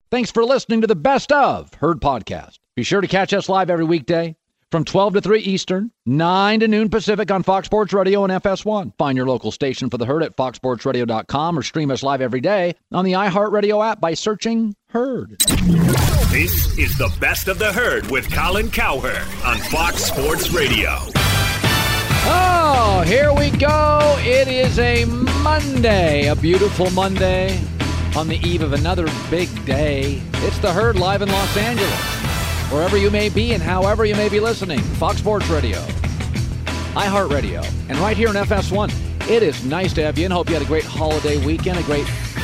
Thanks for listening to the Best of Herd podcast. Be sure to catch us live every weekday from 12 to 3 Eastern, 9 to noon Pacific on Fox Sports Radio and FS1. Find your local station for the Herd at foxsportsradio.com or stream us live every day on the iHeartRadio app by searching Herd. This is the Best of the Herd with Colin Cowherd on Fox Sports Radio. Oh, here we go. It is a Monday, a beautiful Monday on the eve of another big day. It's the Herd live in Los Angeles. Wherever you may be and however you may be listening, Fox Sports Radio, iHeartRadio, and right here in FS1. It is nice to have you in. Hope you had a great holiday weekend, a great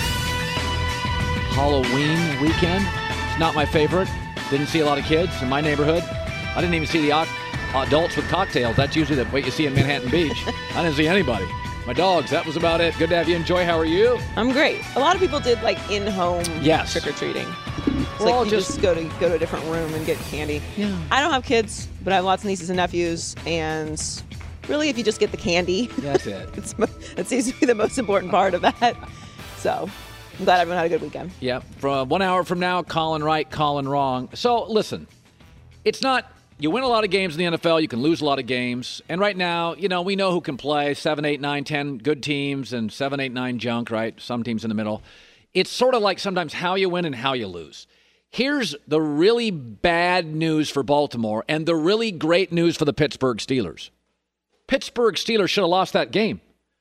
Halloween weekend. It's not my favorite. Didn't see a lot of kids in my neighborhood. I didn't even see the adults with cocktails. That's usually what you see in Manhattan Beach. I didn't see anybody. My dogs, that was about it. Good to have you. Enjoy. How are you? I'm great. A lot of people did like in-home trick-or-treating. It's like you just go to a different room and get candy. Yeah. I don't have kids, but I have lots of nieces and nephews, and really if you just get the candy, that's it. It seems to be the most important part of that. So I'm glad everyone had a good weekend. Yeah. From 1 hour from now, Colin right, Colin wrong. So listen, it's not, you win a lot of games in the NFL, you can lose a lot of games. And right now, we know who can play 7, 8, 9, 10 good teams and 7, 8, 9 junk, right? Some teams in the middle. It's sort of like sometimes how you win and how you lose. Here's the really bad news for Baltimore and the really great news for the Pittsburgh Steelers. Pittsburgh Steelers should have lost that game.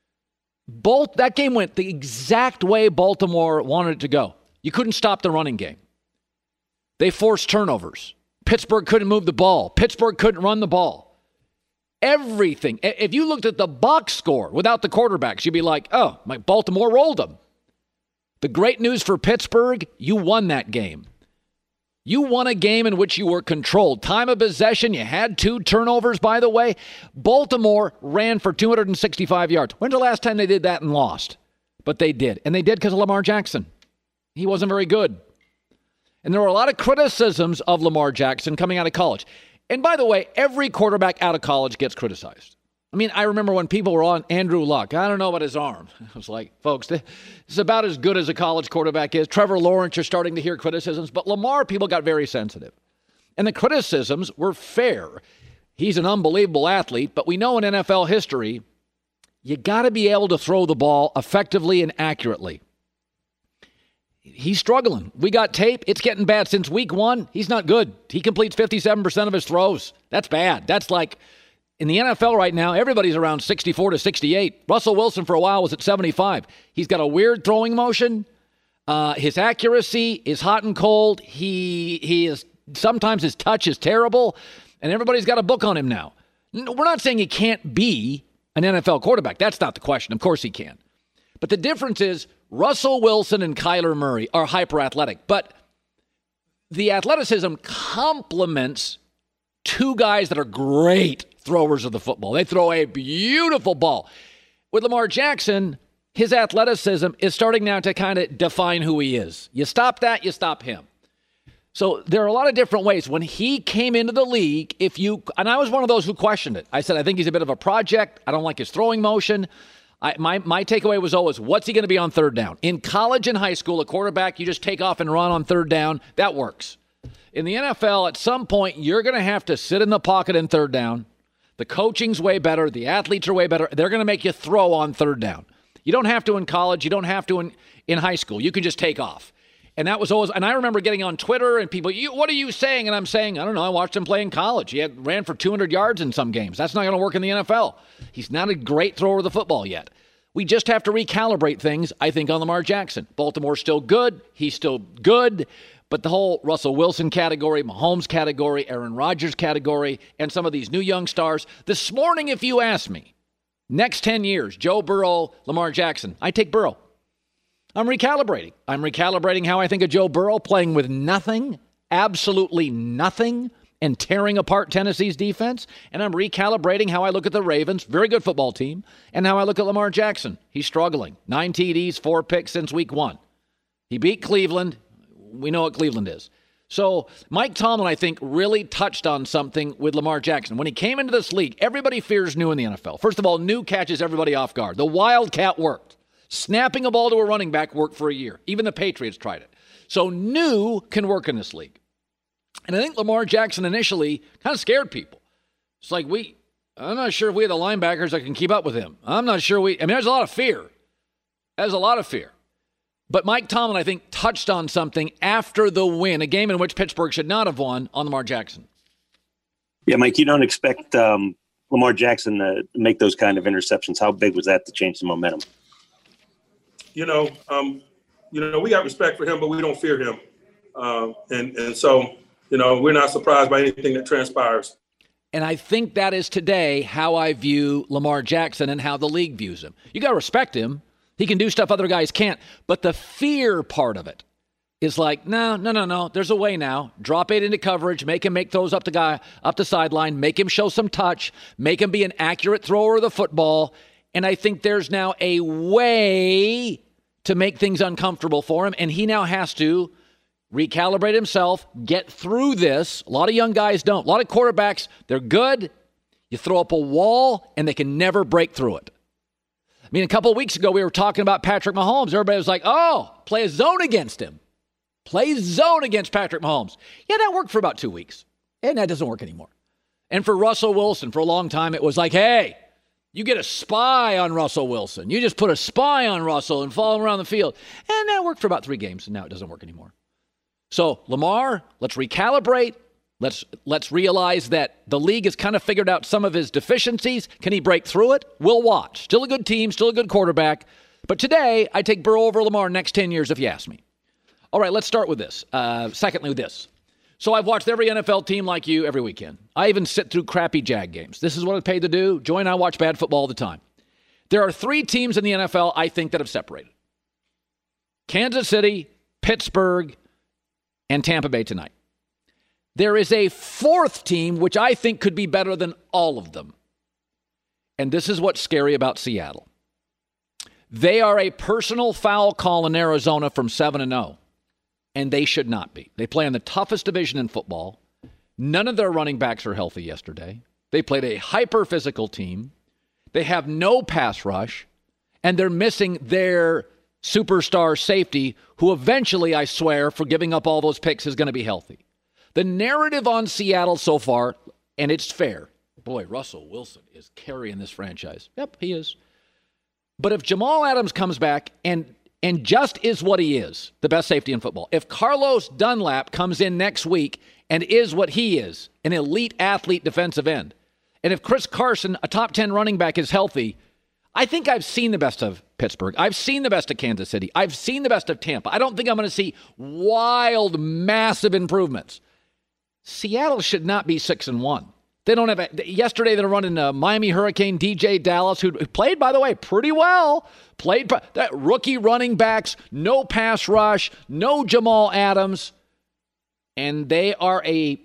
That game went the exact way Baltimore wanted it to go. You couldn't stop the running game. They forced turnovers. Pittsburgh couldn't move the ball. Pittsburgh couldn't run the ball. Everything. If you looked at the box score without the quarterbacks, you'd be like, oh, Baltimore rolled them. The great news for Pittsburgh, you won that game. You won a game in which you were controlled. Time of possession, you had 2 turnovers, by the way. Baltimore ran for 265 yards. When's the last time they did that and lost? But they did. And they did because of Lamar Jackson. He wasn't very good. And there were a lot of criticisms of Lamar Jackson coming out of college. And by the way, every quarterback out of college gets criticized. I mean, I remember when people were on Andrew Luck. I don't know about his arm. I was like, folks, this is about as good as a college quarterback is. Trevor Lawrence, you're starting to hear criticisms. But Lamar, people got very sensitive. And the criticisms were fair. He's an unbelievable athlete. But we know in NFL history, you got to be able to throw the ball effectively and accurately. He's struggling. We got tape. It's getting bad. Since week 1, he's not good. He completes 57% of his throws. That's bad. That's like... In the NFL right now, everybody's around 64 to 68. Russell Wilson for a while was at 75. He's got a weird throwing motion. His accuracy is hot and cold. He is sometimes his touch is terrible, and everybody's got a book on him now. We're not saying he can't be an NFL quarterback. That's not the question. Of course he can. But the difference is Russell Wilson and Kyler Murray are hyper athletic, but the athleticism complements 2 guys that are great throwers of the football. They throw a beautiful ball. With Lamar Jackson, his athleticism is starting now to kind of define who he is. You stop that, you stop him. So there are a lot of different ways. When he came into the league, and I was one of those who questioned it. I said, I think he's a bit of a project. I don't like his throwing motion. My takeaway was always, what's he going to be on third down? In college and high school, a quarterback, you just take off and run on third down. That works. In the NFL, at some point, you're going to have to sit in the pocket in third down. The coaching's way better. The athletes are way better. They're going to make you throw on third down. You don't have to in college. You don't have to in high school. You can just take off. And that was always, and I remember getting on Twitter and people, what are you saying? And I'm saying, I don't know. I watched him play in college. He ran for 200 yards in some games. That's not going to work in the NFL. He's not a great thrower of the football yet. We just have to recalibrate things, I think, on Lamar Jackson. Baltimore's still good. He's still good. But the whole Russell Wilson category, Mahomes category, Aaron Rodgers category, and some of these new young stars. This morning, if you ask me, next 10 years, Joe Burrow, Lamar Jackson, I take Burrow. I'm recalibrating. I'm recalibrating how I think of Joe Burrow playing with nothing, absolutely nothing, and tearing apart Tennessee's defense. And I'm recalibrating how I look at the Ravens, very good football team, and how I look at Lamar Jackson. He's struggling. 9 TDs, 4 picks since week 1. He beat Cleveland. We know what Cleveland is. So Mike Tomlin, I think, really touched on something with Lamar Jackson. When he came into this league, everybody fears new in the NFL. First of all, new catches everybody off guard. The Wildcat worked. Snapping a ball to a running back worked for a year. Even the Patriots tried it. So new can work in this league. And I think Lamar Jackson initially kind of scared people. It's like I'm not sure if we have the linebackers that can keep up with him. I'm not sure there's a lot of fear. There's a lot of fear. But Mike Tomlin, I think, touched on something after the win, a game in which Pittsburgh should not have won, on Lamar Jackson. Yeah, Mike, you don't expect Lamar Jackson to make those kind of interceptions. How big was that to change the momentum? We got respect for him, but we don't fear him. And so, we're not surprised by anything that transpires. And I think that is today how I view Lamar Jackson and how the league views him. You got to respect him. He can do stuff other guys can't. But the fear part of it is like, no. There's a way now. Drop 8 into coverage. Make him make throws up the sideline. Make him show some touch. Make him be an accurate thrower of the football. And I think there's now a way to make things uncomfortable for him. And he now has to recalibrate himself, get through this. A lot of young guys don't. A lot of quarterbacks, they're good. You throw up a wall, and they can never break through it. I mean, a couple of weeks ago, we were talking about Patrick Mahomes. Everybody was like, play a zone against him. Play zone against Patrick Mahomes. Yeah, that worked for about 2 weeks, and that doesn't work anymore. And for Russell Wilson, for a long time, it was like, hey, you get a spy on Russell Wilson. You just put a spy on Russell and follow him around the field. And that worked for about 3 games, and now it doesn't work anymore. So, Lamar, let's recalibrate. Let's realize that the league has kind of figured out some of his deficiencies. Can he break through it? We'll watch. Still a good team, still a good quarterback. But today, I take Burrow over Lamar next 10 years if you ask me. All right, let's start with this. Secondly, with this. So I've watched every NFL team like you every weekend. I even sit through crappy Jag games. This is what I'm paid to do. Joy and I watch bad football all the time. There are 3 teams in the NFL I think that have separated. Kansas City, Pittsburgh, and Tampa Bay tonight. There is a 4th team which I think could be better than all of them. And this is what's scary about Seattle. They are a personal foul call in Arizona from 7-0. And they should not be. They play in the toughest division in football. None of their running backs are healthy yesterday. They played a hyper-physical team. They have no pass rush. And they're missing their superstar safety, who eventually, I swear, for giving up all those picks, is going to be healthy. The narrative on Seattle so far, and it's fair. Boy, Russell Wilson is carrying this franchise. Yep, he is. But if Jamal Adams comes back and just is what he is, the best safety in football, if Carlos Dunlap comes in next week and is what he is, an elite athlete defensive end, and if Chris Carson, a top 10 running back, is healthy, I think I've seen the best of Pittsburgh. I've seen the best of Kansas City. I've seen the best of Tampa. I don't think I'm going to see wild, massive improvements. Seattle should not be 6-1. They don't have yesterday they're running Miami Hurricane DJ Dallas, who played, by the way, pretty well. Played that rookie running backs, no pass rush, no Jamal Adams, and they are a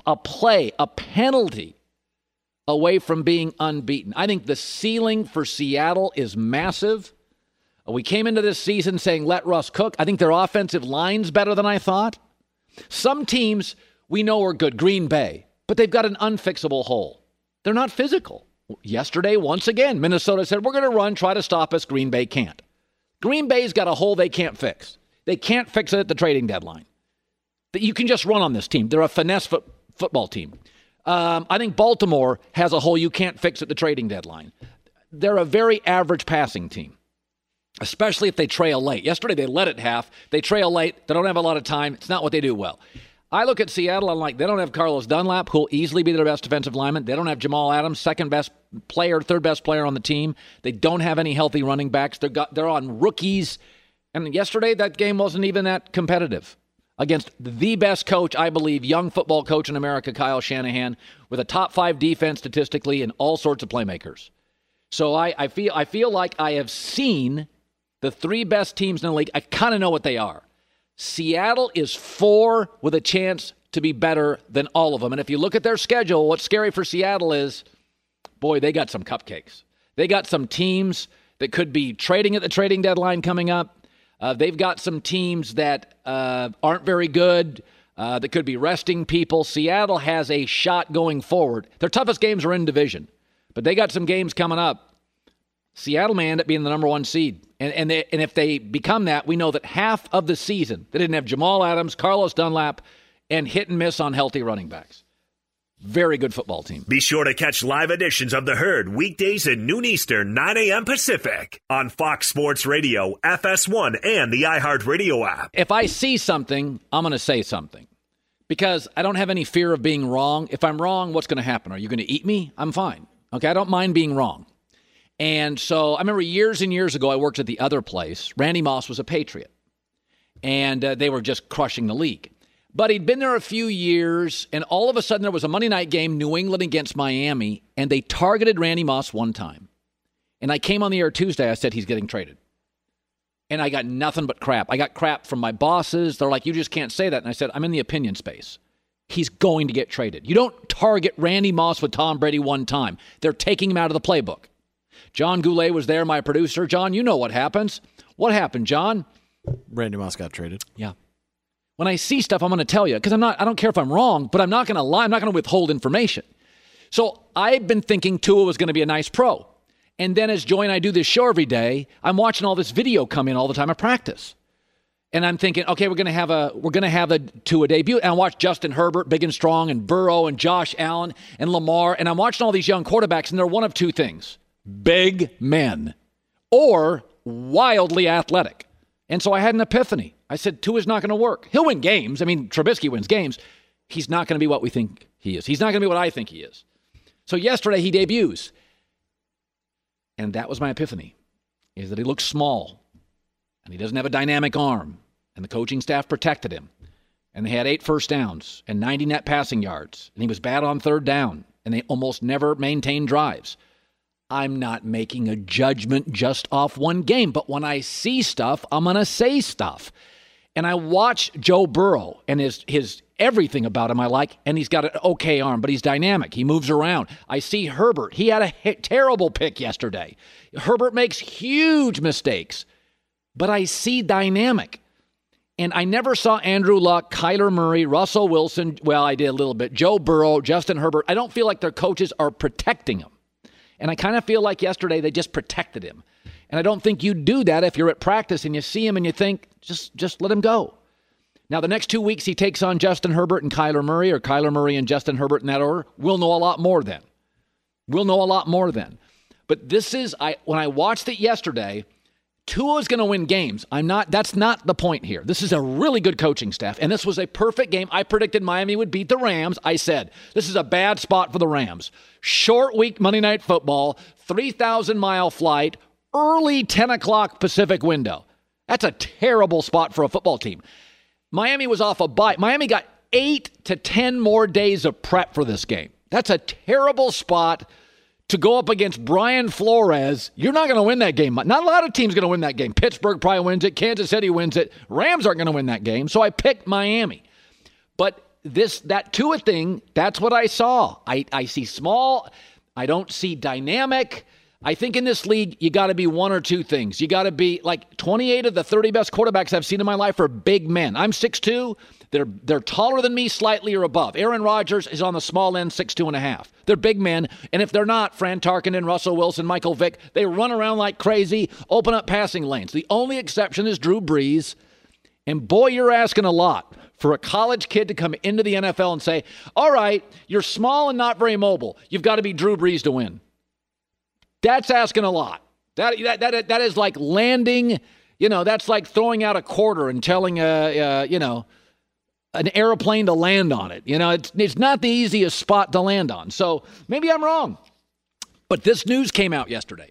penalty away from being unbeaten. I think the ceiling for Seattle is massive. We came into this season saying, let Russ cook. I think their offensive line's better than I thought. Some teams we know are good, Green Bay, but they've got an unfixable hole. They're not physical. Yesterday, once again, Minnesota said, we're going to run, try to stop us. Green Bay can't. Green Bay's got a hole they can't fix. They can't fix it at the trading deadline. You can just run on this team. They're a finesse football team. I think Baltimore has a hole you can't fix at the trading deadline. They're a very average passing team, especially if they trail late. Yesterday, they led at half. They trail late. They don't have a lot of time. It's not what they do well. I look at Seattle, I'm like, they don't have Carlos Dunlap, who'll easily be their best defensive lineman. They don't have Jamal Adams, second best player, third best player on the team. They don't have any healthy running backs. They're on rookies. And yesterday, that game wasn't even that competitive against the best coach, I believe, young football coach in America, Kyle Shanahan, with a top 5 defense statistically and all sorts of playmakers. So I feel like I have seen the 3 best teams in the league. I kind of know what they are. Seattle is 4 with a chance to be better than all of them. And if you look at their schedule, what's scary for Seattle is, boy, they got some cupcakes. They got some teams that could be trading at the trading deadline coming up. They've got some teams that aren't very good, that could be resting people. Seattle has a shot going forward. Their toughest games are in division, but they got some games coming up. Seattle may end up being the number 1 seed. And if they become that, we know that half of the season, they didn't have Jamal Adams, Carlos Dunlap, and hit and miss on healthy running backs. Very good football team. Be sure to catch live editions of The Herd weekdays at noon Eastern, 9 a.m. Pacific on Fox Sports Radio, FS1, and the iHeartRadio app. If I see something, I'm going to say something because I don't have any fear of being wrong. If I'm wrong, what's going to happen? Are you going to eat me? I'm fine. Okay, I don't mind being wrong. And so I remember years and years ago, I worked at the other place. Randy Moss was a Patriot, and they were just crushing the league. But he'd been there a few years, and all of a sudden there was a Monday night game, New England against Miami, and they targeted Randy Moss one time. And I came on the air Tuesday, I said, he's getting traded. And I got nothing but crap. I got crap from my bosses. They're like, you just can't say that. And I said, I'm in the opinion space. He's going to get traded. You don't target Randy Moss with Tom Brady one time. They're taking him out of the playbook. John Goulet was there, my producer. John, you know what happens. What happened, John? Randy Moss got traded. Yeah. When I see stuff, I'm going to tell you because I don't care if I'm wrong, but I'm not going to lie. I'm not going to withhold information. So I've been thinking Tua was going to be a nice pro. And then as Joy and I do this show every day, I'm watching all this video come in all the time at practice. And I'm thinking, okay, we're going to have a Tua debut. And I watch Justin Herbert, big and strong, and Burrow and Josh Allen and Lamar. And I'm watching all these young quarterbacks, and they're one of two things: big men or wildly athletic. And so I had an epiphany. I said, Tua's not going to work. He'll win games. I mean, Trubisky wins games. He's not going to be what we think he is. He's not going to be what I think he is. So yesterday he debuts. And that was my epiphany, is that he looks small and he doesn't have a dynamic arm. And the coaching staff protected him. And they had 8 first downs and 90 net passing yards. And he was bad on third down. And they almost never maintained drives. I'm not making a judgment just off one game. But when I see stuff, I'm going to say stuff. And I watch Joe Burrow and his everything about him I like, and he's got an okay arm, but he's dynamic. He moves around. I see Herbert. He had a terrible pick yesterday. Herbert makes huge mistakes, but I see dynamic. And I never saw Andrew Luck, Kyler Murray, Russell Wilson. Well, I did a little bit. Joe Burrow, Justin Herbert. I don't feel like their coaches are protecting him. And I kind of feel like yesterday they just protected him. And I don't think you do that if you're at practice and you see him and you think, just let him go. Now, the next 2 weeks he takes on Justin Herbert and Kyler Murray, or Kyler Murray and Justin Herbert in that order. We'll know a lot more then. But when I watched it yesterday, Tua's going to win games. That's not the point here. This is a really good coaching staff, and this was a perfect game. I predicted Miami would beat the Rams. I said, this is a bad spot for the Rams. Short week Monday Night Football, 3,000-mile flight, early 10 o'clock Pacific window. That's a terrible spot for a football team. Miami was off a bye. Miami got 8 to 10 more days of prep for this game. That's a terrible spot to go up against Brian Flores. You're not going to win that game. Not a lot of teams going to win that game. Pittsburgh probably wins it. Kansas City wins it. Rams aren't going to win that game. So I picked Miami. But that Tua thing, that's what I saw. I see small. I don't see dynamic. I think in this league, you got to be one or two things. You got to be like 28 of the 30 best quarterbacks I've seen in my life are big men. I'm 6'2". They're taller than me slightly or above. Aaron Rodgers is on the small end, 6'2.5". They're big men. And if they're not, Fran Tarkenton, Russell Wilson, Michael Vick, they run around like crazy, open up passing lanes. The only exception is Drew Brees. And boy, you're asking a lot for a college kid to come into the NFL and say, all right, you're small and not very mobile. You've got to be Drew Brees to win. That's asking a lot. That is like landing, that's like throwing out a quarter and telling an airplane to land on it. It's not the easiest spot to land on. So maybe I'm wrong. But this news came out yesterday.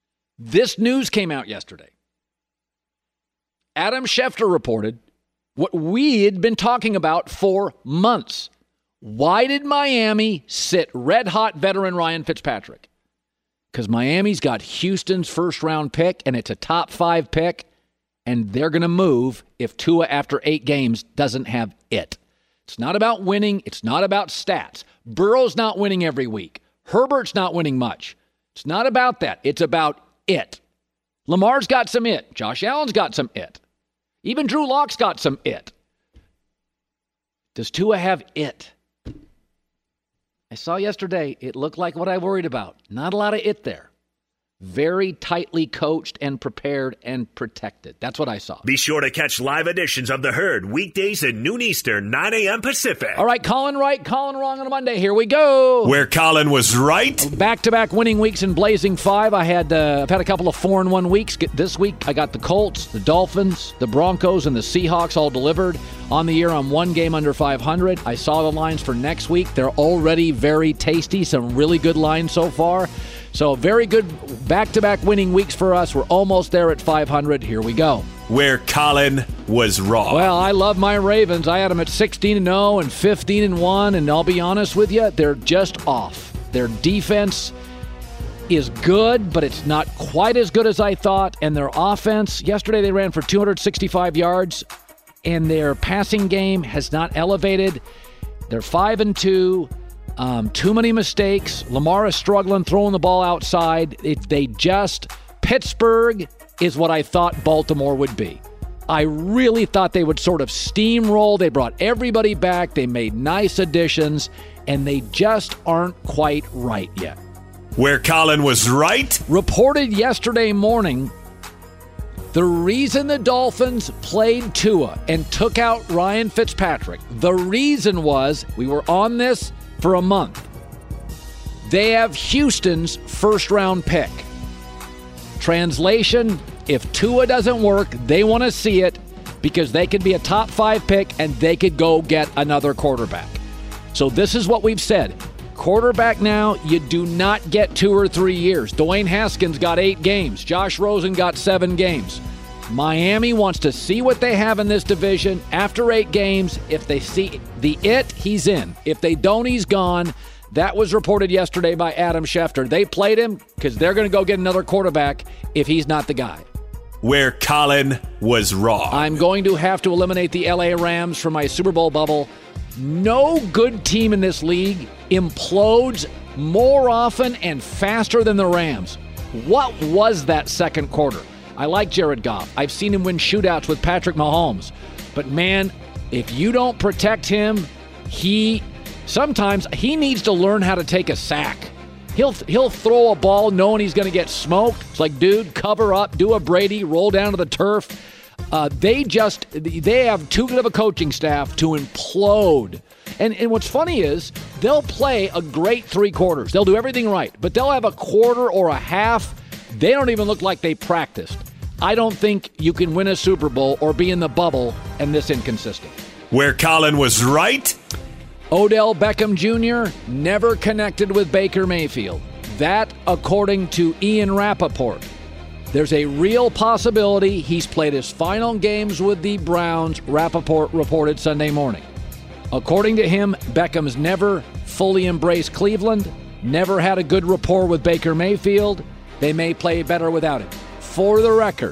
Adam Schefter reported what we had been talking about for months. Why did Miami sit red-hot veteran Ryan Fitzpatrick? Because Miami's got Houston's first-round pick, and it's a top 5 pick, and they're going to move if Tua, after 8 games, doesn't have it. It's not about winning. It's not about stats. Burrow's not winning every week. Herbert's not winning much. It's not about that. It's about it. Lamar's got some it. Josh Allen's got some it. Even Drew Lock's got some it. Does Tua have it? I saw yesterday, it looked like what I worried about. Not a lot of it there. Very tightly coached and prepared and protected. That's what I saw. Be sure to catch live editions of The Herd weekdays at noon Eastern, 9 a.m. Pacific. All right, Colin right, Colin wrong on a Monday. Here we go. Where Colin was right. Back-to-back winning weeks in Blazing 5. I've had a couple of 4-1 weeks. This week, I got the Colts, the Dolphins, the Broncos, and the Seahawks all delivered. On the year, I'm one game under 500. I saw the lines for next week. They're already very tasty. Some really good lines so far. So very good back-to-back winning weeks for us. We're almost there at 500. Here we go. Where Colin was wrong. Well, I love my Ravens. I had them at 16-0 and 15-1, and I'll be honest with you, they're just off. Their defense is good, but it's not quite as good as I thought. And their offense, yesterday they ran for 265 yards, and their passing game has not elevated. They're 5-2. Too many mistakes. Lamar is struggling throwing the ball outside. Pittsburgh is what I thought Baltimore would be. I really thought they would sort of steamroll. They brought everybody back. They made nice additions, and they just aren't quite right yet. Where Colin was right. Reported yesterday morning, the reason the Dolphins played Tua and took out Ryan Fitzpatrick, the reason was, we were on this for a month, they have Houston's first-round pick. Translation, if Tua doesn't work, they want to see it because they could be a top 5 pick and they could go get another quarterback. So this is what we've said. Quarterback now, you do not get 2 or 3 years. Dwayne Haskins got 8 games. Josh Rosen got 7 games. Miami wants to see what they have in this division. After 8 games, if they see he's in. If they don't, he's gone. That was reported yesterday by Adam Schefter. They played him because they're going to go get another quarterback if he's not the guy. Where Colin was wrong. I'm going to have to eliminate the LA Rams from my Super Bowl bubble. No good team in this league implodes more often and faster than the Rams. What was that second quarter? I like Jared Goff. I've seen him win shootouts with Patrick Mahomes. But, man, if you don't protect him, sometimes he needs to learn how to take a sack. He'll throw a ball knowing he's going to get smoked. It's like, dude, cover up, do a Brady, roll down to the turf. They have too good of a coaching staff to implode. And what's funny is they'll play a great 3 quarters. They'll do everything right. But they'll have a quarter or a half. They don't even look like they practiced. I don't think you can win a Super Bowl or be in the bubble and this inconsistent. Where Colin was right. Odell Beckham Jr. never connected with Baker Mayfield. That, according to Ian Rappaport. There's a real possibility he's played his final games with the Browns, Rappaport reported Sunday morning. According to him, Beckham's never fully embraced Cleveland, never had a good rapport with Baker Mayfield. They may play better without him. For the record,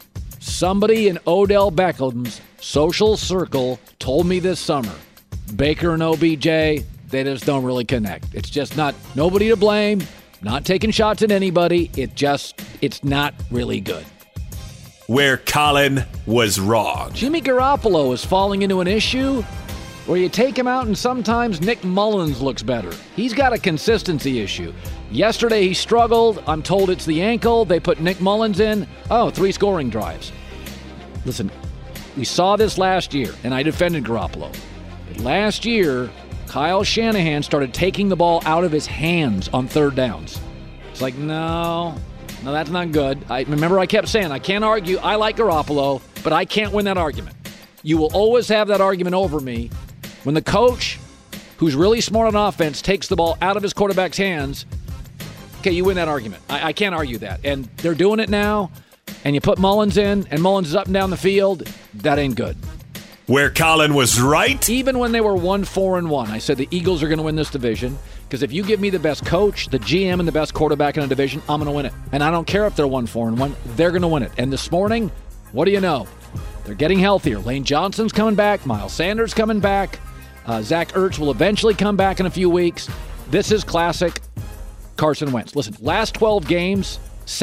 somebody in Odell Beckham's social circle told me this summer, Baker and OBJ, they just don't really connect. It's just not, nobody to blame, not taking shots at anybody. It's not really good. Where Colin was wrong. Jimmy Garoppolo is falling into an issue where you take him out and sometimes Nick Mullins looks better. He's got a consistency issue. Yesterday he struggled. I'm told it's the ankle. They put Nick Mullins in. 3 scoring drives. Listen, we saw this last year, and I defended Garoppolo. But last year, Kyle Shanahan started taking the ball out of his hands on 3rd downs. It's like, no, that's not good. I kept saying, I can't argue. I like Garoppolo, but I can't win that argument. You will always have that argument over me when the coach, who's really smart on offense, takes the ball out of his quarterback's hands. Okay, you win that argument. I can't argue that. And they're doing it now, and you put Mullins in, and Mullins is up and down the field. That ain't good. Where Colin was right. Even when they were 1-4-1, I said the Eagles are going to win this division because if you give me the best coach, the GM, and the best quarterback in a division, I'm going to win it. And I don't care if they're 1-4-1. They're going to win it. And this morning, what do you know? They're getting healthier. Lane Johnson's coming back. Miles Sanders coming back. Zach Ertz will eventually come back in a few weeks. This is classic Carson Wentz. Listen, last 12 games,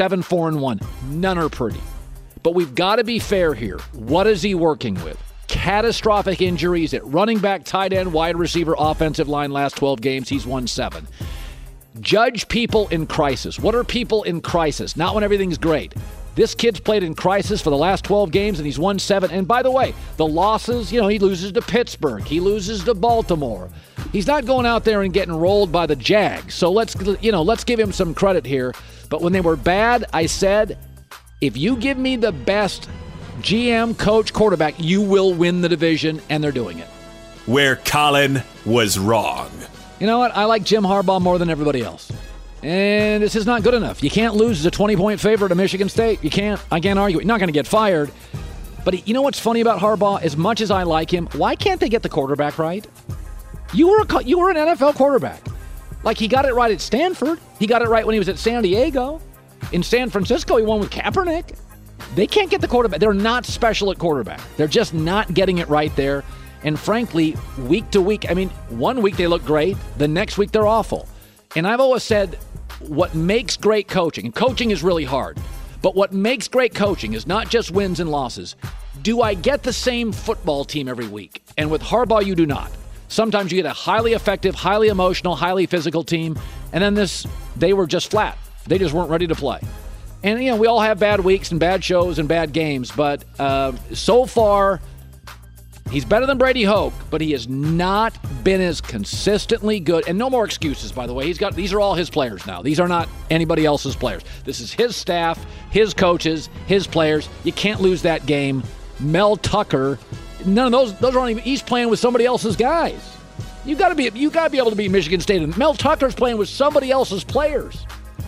7-4-1. None are pretty. But we've got to be fair here. What is he working with? Catastrophic injuries at running back, tight end, wide receiver, offensive line. Last 12 games, he's won 7. Judge people in crisis. What are people in crisis? Not when everything's great. This kid's played in crisis for the last 12 games, and he's won 7. And by the way, the losses, he loses to Pittsburgh. He loses to Baltimore. He's not going out there and getting rolled by the Jags. So let's give him some credit here. But when they were bad, I said, if you give me the best GM, coach, quarterback, you will win the division, and they're doing it. Where Colin was wrong. You know what? I like Jim Harbaugh more than everybody else. And this is not good enough. You can't lose as a 20-point favorite to Michigan State. You can't. I can't argue. You're not going to get fired. But you know what's funny about Harbaugh? As much as I like him, why can't they get the quarterback right? You were an NFL quarterback. Like, he got it right at Stanford. He got it right when he was at San Diego. In San Francisco, he won with Kaepernick. They can't get the quarterback. They're not special at quarterback. They're just not getting it right there. And frankly, week to week, 1 week they look great. The next week they're awful. And I've always said, what makes great coaching, and coaching is really hard, but what makes great coaching is not just wins and losses. Do I get the same football team every week? And with Harbaugh, you do not. Sometimes you get a highly effective, highly emotional, highly physical team, and then they were just flat. They just weren't ready to play. And, we all have bad weeks and bad shows and bad games, but so far, he's better than Brady Hoke, but he has not been as consistently good. And no more excuses, by the way. These are all his players now. These are not anybody else's players. This is his staff, his coaches, his players. You can't lose that game. Mel Tucker, none of those aren't even. He's playing with somebody else's guys. You got to be able to beat Michigan State. And Mel Tucker's playing with somebody else's players.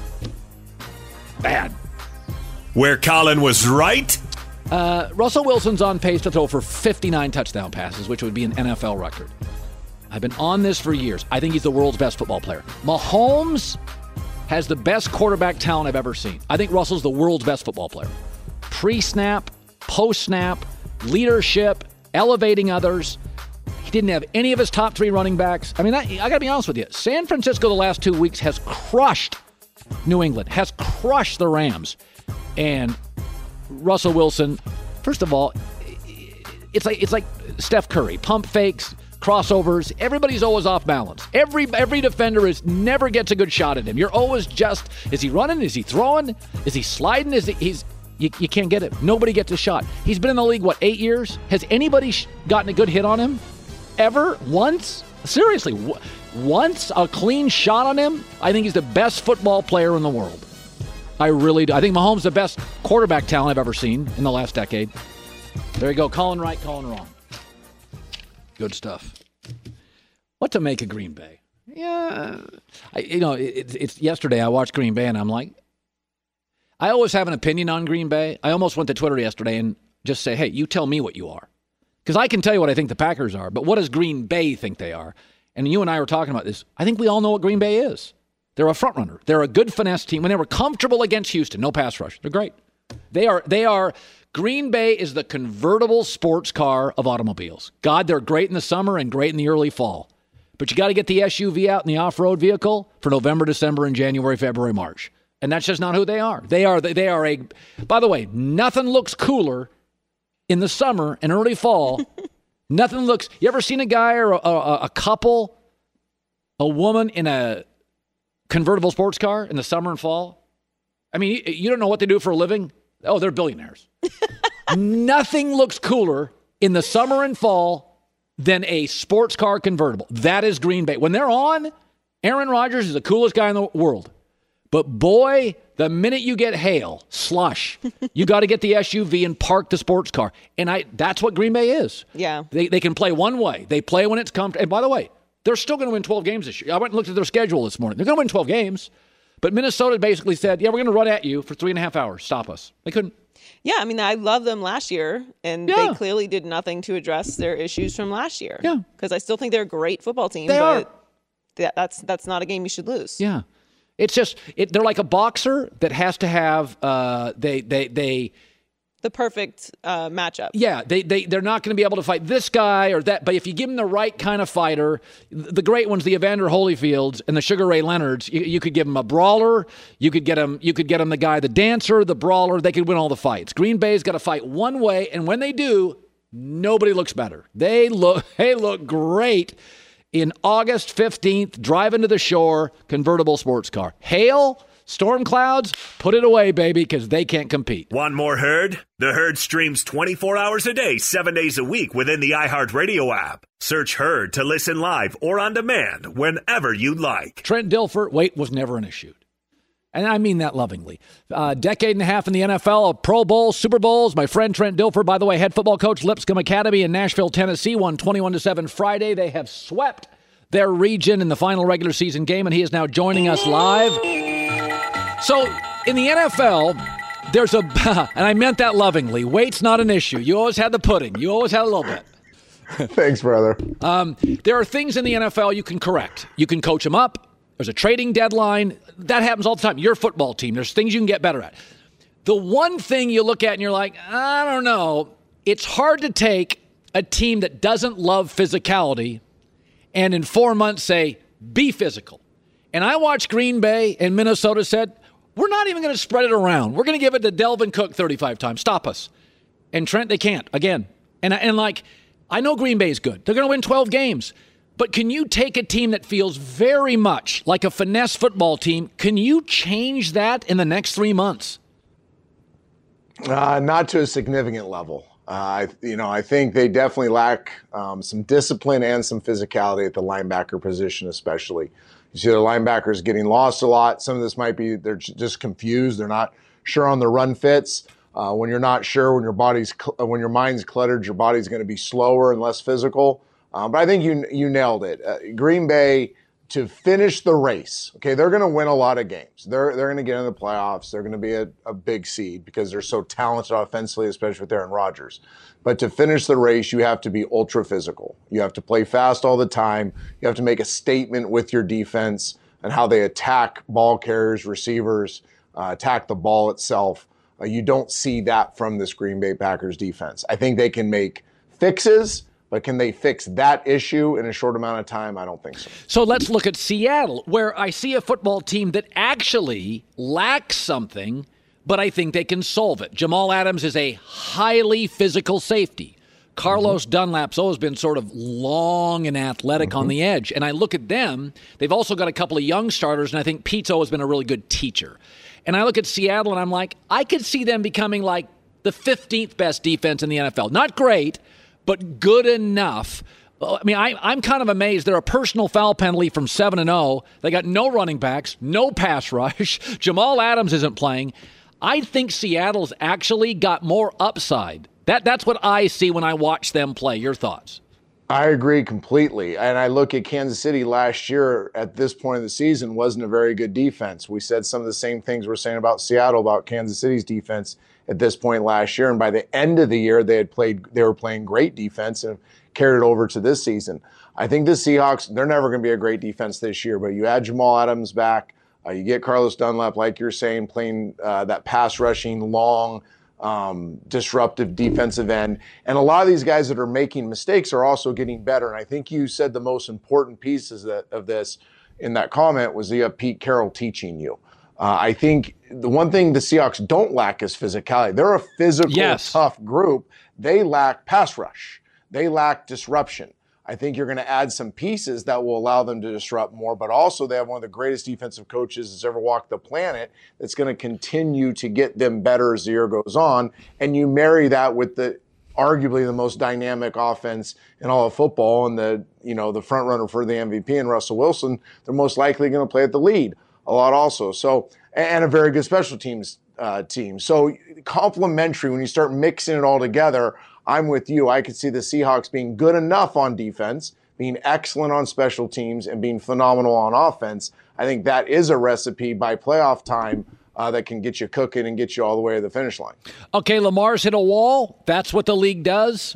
Bad. Where Colin was right. Russell Wilson's on pace to throw for 59 touchdown passes, which would be an NFL record. I've been on this for years. I think he's the world's best football player. Mahomes has the best quarterback talent I've ever seen. I think Russell's the world's best football player. Pre-snap, post-snap, leadership, elevating others. He didn't have any of his top 3 running backs. I got to be honest with you. San Francisco the last 2 weeks has crushed New England, has crushed the Rams. And Russell Wilson, first of all, it's like Steph Curry, pump fakes, crossovers. Everybody's always off balance. Every defender never gets a good shot at him. You're always just, is he running? Is he throwing? Is he sliding? You can't get it. Nobody gets a shot. He's been in the league, 8 years? Has anybody gotten a good hit on him? Ever? Once? Seriously, once a clean shot on him? I think he's the best football player in the world. I really do. I think Mahomes is the best quarterback talent I've ever seen in the last decade. There you go. Colin right, Colin wrong. Good stuff. What to make of Green Bay? Yeah. It's yesterday I watched Green Bay and I'm like, I always have an opinion on Green Bay. I almost went to Twitter yesterday and just say, hey, you tell me what you are. Because I can tell you what I think the Packers are, but what does Green Bay think they are? And you and I were talking about this. I think we all know what Green Bay is. They're a front runner. They're a good finesse team. When they were comfortable against Houston, no pass rush. They're great. They are. Green Bay is the convertible sports car of automobiles. God, they're great in the summer and great in the early fall. But you got to get the SUV out in the off-road vehicle for November, December, and January, February, March. And that's just not who they are. They are a. By the way, nothing looks cooler in the summer and early fall. Nothing looks. You ever seen a guy or a couple, a woman in a convertible sports car in the summer and fall? You don't know what they do for a living? Oh, they're billionaires. Nothing looks cooler in the summer and fall than a sports car convertible. That is Green Bay. When they're on, Aaron Rodgers is the coolest guy in the world. But boy, the minute you get hail, slush, you got to get the SUV and park the sports car. And that's what Green Bay is. Yeah. They can play one way. They play when it's comfortable. And by the way, they're still going to win 12 games this year. I went and looked at their schedule this morning. They're going to win 12 games. But Minnesota basically said, yeah, we're going to run at you for 3.5 hours. Stop us. They couldn't. Yeah, I love them last year, and they clearly did nothing to address their issues from last year. Yeah. Because I still think they're a great football team. That's not a game you should lose. Yeah. It's just, they're like a boxer that has to have, the perfect matchup. Yeah, they're not going to be able to fight this guy or that. But if you give them the right kind of fighter, the great ones, the Evander Holyfields and the Sugar Ray Leonards, you could give them a brawler. You could get them the guy, the dancer, the brawler. They could win all the fights. Green Bay's got to fight one way, and when they do, nobody looks better. They look great. in August 15th, driving to the shore, convertible sports car. Hail, storm clouds, put it away, baby, because they can't compete. Want more Herd? The Herd streams 24 hours a day, 7 days a week within the iHeartRadio app. Search Herd to listen live or on demand whenever you like. Trent Dilfer, weight was never an issue. And I mean that lovingly. Decade and a half in the NFL, Pro Bowls, Super Bowls. My friend Trent Dilfer, by the way, head football coach, Lipscomb Academy in Nashville, Tennessee, won 21-7 Friday. They have swept their region in the final regular season game, and he is now joining us live. So in the NFL, there's and I meant that lovingly, weight's not an issue. You always had the pudding. You always had a little bit. Thanks, brother. There are things in the NFL you can correct. You can coach them up. There's a trading deadline. That happens all the time. Your football team, there's things you can get better at. The one thing you look at and you're like, I don't know. It's hard to take a team that doesn't love physicality and in 4 months say, be physical. And I watched Green Bay and Minnesota said, we're not even going to spread it around. We're going to give it to Delvin Cook 35 times. Stop us. And Trent, they can't. Again. And I know Green Bay's good. They're going to win 12 games. But can you take a team that feels very much like a finesse football team? Can you change that in the next 3 months? Not to a significant level. I think they definitely lack some discipline and some physicality at the linebacker position, especially. You see the linebackers getting lost a lot. Some of this might be they're just confused. They're not sure on the run fits. When you're not sure, when your mind's cluttered, your body's going to be slower and less physical. But I think you nailed it. Green Bay, to finish the race, okay, they're going to win a lot of games. They're going to get in the playoffs. They're going to be a big seed because they're so talented offensively, especially with Aaron Rodgers. But to finish the race, you have to be ultra physical. You have to play fast all the time. You have to make a statement with your defense and how they attack ball carriers, receivers, attack the ball itself. You don't see that from this Green Bay Packers defense. I think they can make fixes. But can they fix that issue in a short amount of time? I don't think so. So let's look at Seattle, where I see a football team that actually lacks something, but I think they can solve it. Jamal Adams is a highly physical safety. Carlos Dunlap's always been sort of long and athletic on the edge. And I look at them. They've also got a couple of young starters, and I think Pete's always been a really good teacher. And I look at Seattle, and I'm like, I could see them becoming like the 15th best defense in the NFL. Not great, but good enough. I mean, I'm kind of amazed. They're a personal foul penalty from 7-0. They got no running backs, no pass rush. Jamal Adams isn't playing. I think Seattle's actually got more upside. That's what I see when I watch them play. Your thoughts? I agree completely. And I look at Kansas City last year at this point of the season wasn't a very good defense. We said some of the same things we're saying about Seattle, about Kansas City's defense at this point last year. And by the end of the year, they were playing great defense and carried it over to this season. I think the Seahawks, they're never going to be a great defense this year, but you add Jamal Adams back, you get Carlos Dunlap, like you're saying, playing that pass rushing, long, disruptive defensive end. And a lot of these guys that are making mistakes are also getting better. And I think you said the most important pieces of this in that comment was you have Pete Carroll teaching you. I think the one thing the Seahawks don't lack is physicality. They're a physical, tough group. They lack pass rush. They lack disruption. I think you're going to add some pieces that will allow them to disrupt more, but also they have one of the greatest defensive coaches that's ever walked the planet that's going to continue to get them better as the year goes on. And you marry that with arguably the most dynamic offense in all of football and the front runner for the MVP and Russell Wilson, they're most likely going to play at the lead a lot also. So, and a very good special teams team. So complementary, when you start mixing it all together, I'm with you. I could see the Seahawks being good enough on defense, being excellent on special teams, and being phenomenal on offense. I think that is a recipe by playoff time that can get you cooking and get you all the way to the finish line. Okay, Lamar's hit a wall. That's what the league does.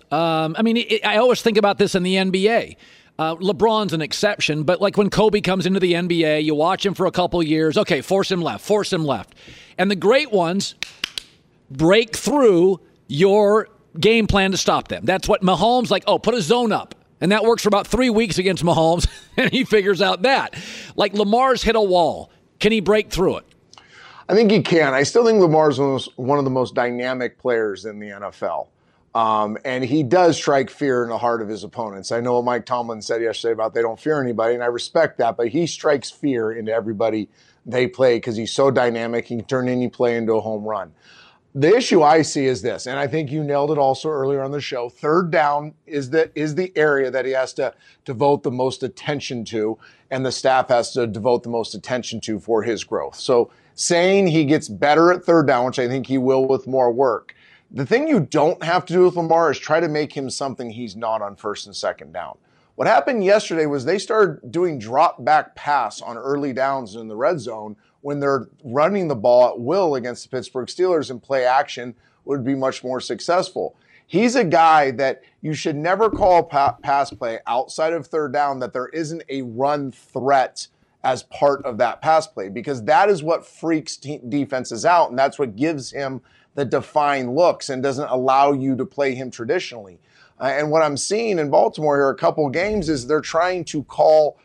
I always think about this in the NBA. LeBron's an exception, but like when Kobe comes into the NBA, you watch him for a couple years. Okay, force him left. And the great ones break through your game plan to stop them. That's what Mahomes, put a zone up. And that works for about 3 weeks against Mahomes, and he figures out that. Like Lamar's hit a wall. Can he break through it? I think he can. I still think Lamar's one of the most dynamic players in the NFL. And he does strike fear in the heart of his opponents. I know what Mike Tomlin said yesterday about they don't fear anybody, and I respect that, but he strikes fear into everybody they play because he's so dynamic. He can turn any play into a home run. The issue I see is this, and I think you nailed it also earlier on the show. Third down is the area that he has to devote the most attention to, and the staff has to devote the most attention to for his growth. So saying he gets better at third down, which I think he will with more work, the thing you don't have to do with Lamar is try to make him something he's not on first and second down. What happened yesterday was they started doing drop back pass on early downs in the red zone when they're running the ball at will against the Pittsburgh Steelers, and play action would be much more successful. He's a guy that you should never call a pass play outside of third down that there isn't a run threat as part of that pass play, because that is what freaks defenses out, and that's what gives him the defined looks and doesn't allow you to play him traditionally. And what I'm seeing in Baltimore here a couple of games is they're trying to call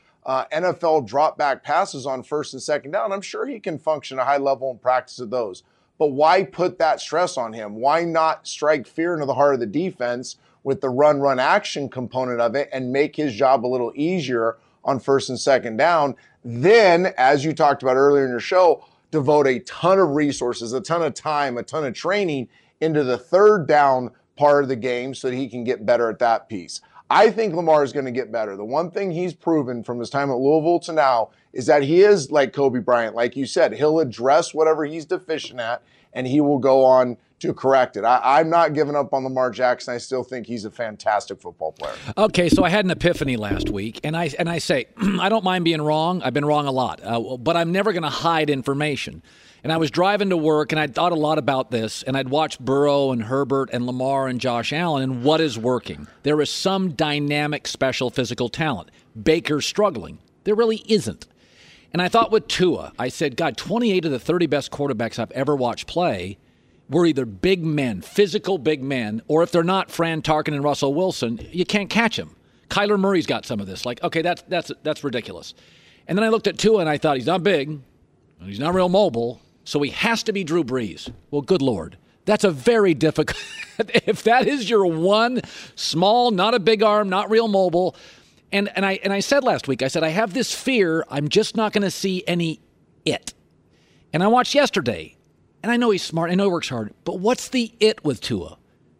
NFL drop back passes on first and second down. I'm sure he can function at a high level in practice of those. But why put that stress on him? Why not strike fear into the heart of the defense with the run action component of it and make his job a little easier on first and second down? Then, as you talked about earlier in your show, devote a ton of resources, a ton of time, a ton of training into the third down part of the game so that he can get better at that piece. I think Lamar is going to get better. The one thing he's proven from his time at Louisville to now is that he is like Kobe Bryant. Like you said, he'll address whatever he's deficient at, and he will go on to correct it. I'm not giving up on Lamar Jackson. I still think he's a fantastic football player. Okay, so I had an epiphany last week, and I say, I don't mind being wrong. I've been wrong a lot, but I'm never going to hide information. And I was driving to work, and I thought a lot about this, and I'd watched Burrow and Herbert and Lamar and Josh Allen, and what is working. There is some dynamic, special physical talent. Baker's struggling. There really isn't. And I thought with Tua, I said, God, 28 of the 30 best quarterbacks I've ever watched play were either big men, physical big men, or if they're not Fran Tarkin and Russell Wilson, you can't catch them. Kyler Murray's got some of this. Like, okay, that's ridiculous. And then I looked at Tua, and I thought, he's not big, and he's not real mobile, so he has to be Drew Brees. Well, good Lord. That's a very difficult – if that is your one small, not a big arm, not real mobile. And I said last week, I said, I have this fear I'm just not going to see any it. And I watched yesterday, and I know he's smart. I know he works hard. But what's the it with Tua?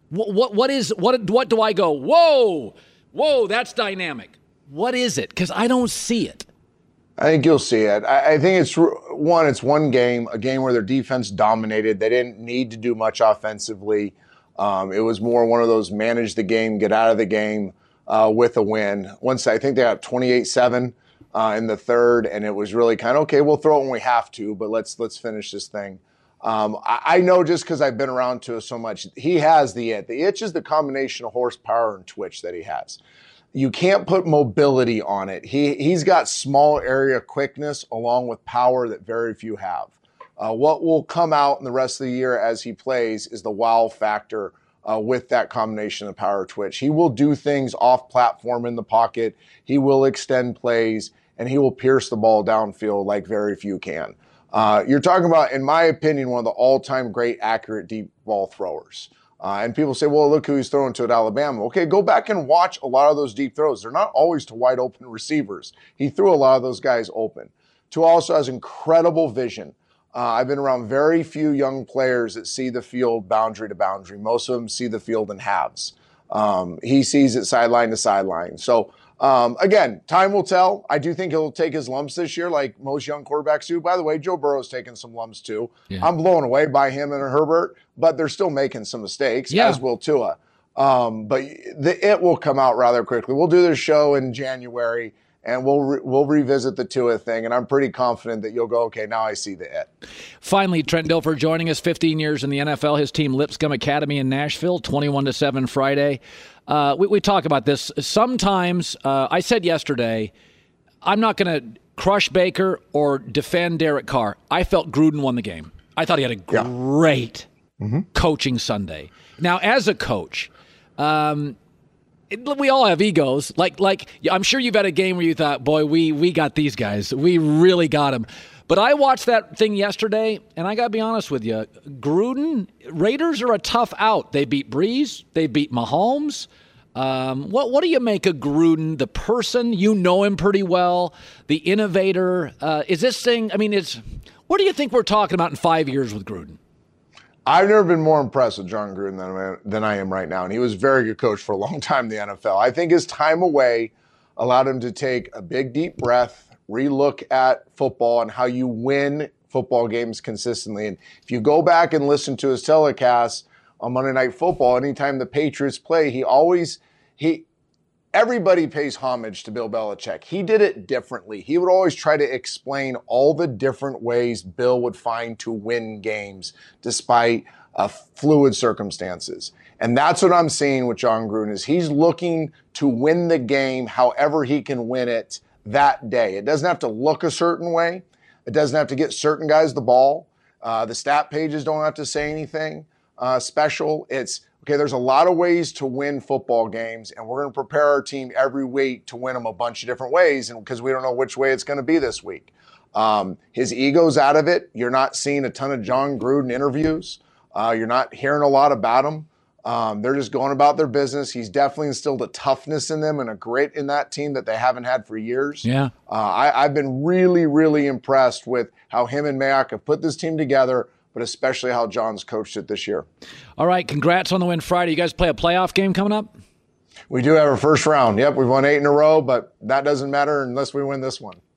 What do I go, whoa, that's dynamic. What is it? Because I don't see it. I think you'll see it. I think it's one game, a game where their defense dominated. They didn't need to do much offensively. It was more one of those manage the game, get out of the game with a win. Once I think they got 28-7 in the third, and it was really kind of, okay, we'll throw it when we have to, but let's finish this thing. I know just because I've been around Tua so much, he has the it. The itch is the combination of horsepower and twitch that he has. You can't put mobility on it. He's got small area quickness along with power that very few have. What will come out in the rest of the year as he plays is the wow factor with that combination of power twitch. He will do things off platform in the pocket. He will extend plays, and he will pierce the ball downfield like very few can. You're talking about, in my opinion, one of the all-time great accurate deep ball throwers. And people say, well, look who he's throwing to at Alabama. Okay, go back and watch a lot of those deep throws. They're not always to wide open receivers. He threw a lot of those guys open. Tua also has incredible vision. I've been around very few young players that see the field boundary to boundary. Most of them see the field in halves. He sees it sideline to sideline. So, again, time will tell. I do think he'll take his lumps this year like most young quarterbacks do. By the way, Joe Burrow's taking some lumps too. Yeah. I'm blown away by him and Herbert, but they're still making some mistakes, as will Tua. But it will come out rather quickly. We'll do this show in January, and we'll revisit the Tua thing, and I'm pretty confident that you'll go, okay, now I see the it. Finally, Trent Dilfer joining us, 15 years in the NFL. His team, Lipscomb Academy in Nashville, 21-7 Friday. We talk about this. Sometimes, I said yesterday, I'm not going to crush Baker or defend Derek Carr. I felt Gruden won the game. I thought he had a great coaching Sunday. Now, as a coach, we all have egos. Like I'm sure you've had a game where you thought, boy, we got these guys. We really got them. But I watched that thing yesterday, and I got to be honest with you. Gruden, Raiders are a tough out. They beat Breeze. They beat Mahomes. What do you make of Gruden, the person? You know him pretty well, the innovator. Is this thing, what do you think we're talking about in 5 years with Gruden? I've never been more impressed with John Gruden than I am right now, and he was a very good coach for a long time in the NFL. I think his time away allowed him to take a big, deep breath, relook at football and how you win football games consistently. And if you go back and listen to his telecast on Monday Night Football, anytime the Patriots play, everybody pays homage to Bill Belichick. He did it differently. He would always try to explain all the different ways Bill would find to win games despite fluid circumstances. And that's what I'm seeing with John Gruden is he's looking to win the game however he can win it that day. It doesn't have to look a certain way. It doesn't have to get certain guys the ball. The stat pages don't have to say anything special. It's, okay, there's a lot of ways to win football games, and we're going to prepare our team every week to win them a bunch of different ways, and because we don't know which way it's going to be this week. His ego's out of it. You're not seeing a ton of John Gruden interviews. You're not hearing a lot about him. They're just going about their business. He's definitely instilled a toughness in them and a grit in that team that they haven't had for years. Yeah. I've been really, really impressed with how him and Mayock have put this team together, but especially how John's coached it this year. All right, congrats on the win Friday. You guys play a playoff game coming up? We do have a first round. Yep, we've won 8 in a row, but that doesn't matter unless we win this one.